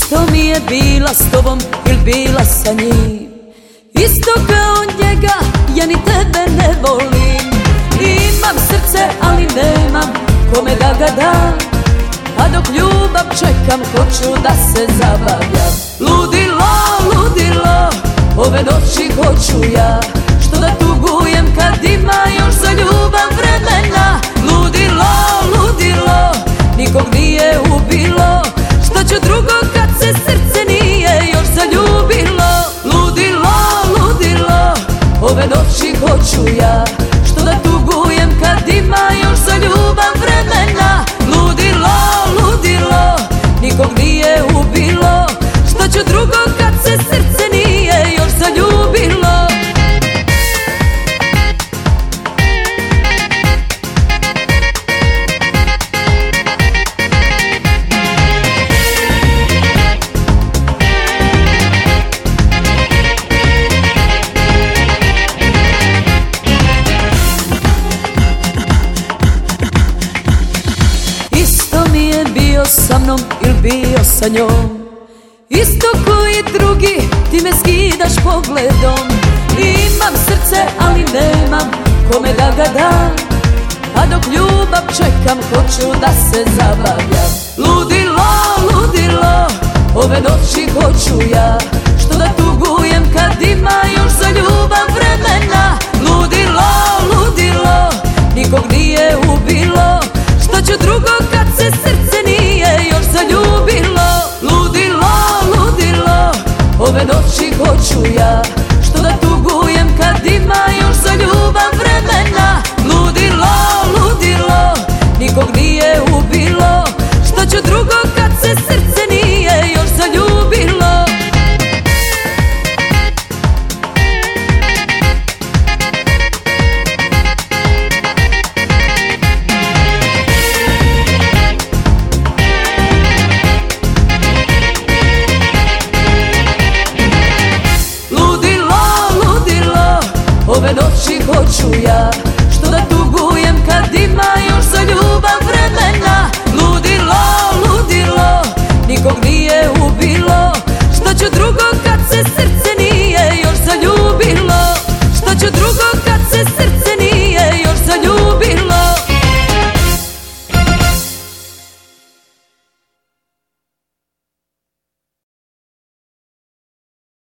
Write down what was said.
Isto mi je bila s tobom ili bila sa njim. Isto kao njega, ja ni tebe ne volim. Imam srce, ali nemam kome da ga dam. A dok ljubav čekam, hoću da se zabavljam. Ludilo, ludilo, ove noći hoću ja. Što da tugujem kad ima još za ljubav vremena. Ludilo, ludilo, nikog nije ubilo. Što ću drugo kad se srce nije još zaljubilo. Ludilo, ludilo, ove noći hoću ja. Što da tugujem kad ima još za ljubav vremena. Ludilo, ludilo, nikog nije ubilo. Što ću drugo kad se srce nije još zaljubilo. Sa mnom ili bio sa njom. Isto koji drugi, ti me skidaš pogledom. Imam srce, ali nemam kome da ga dam. A dok ljubav čekam, hoću da se zabavljam. Ludilo, ludilo, ove noći hoću ja.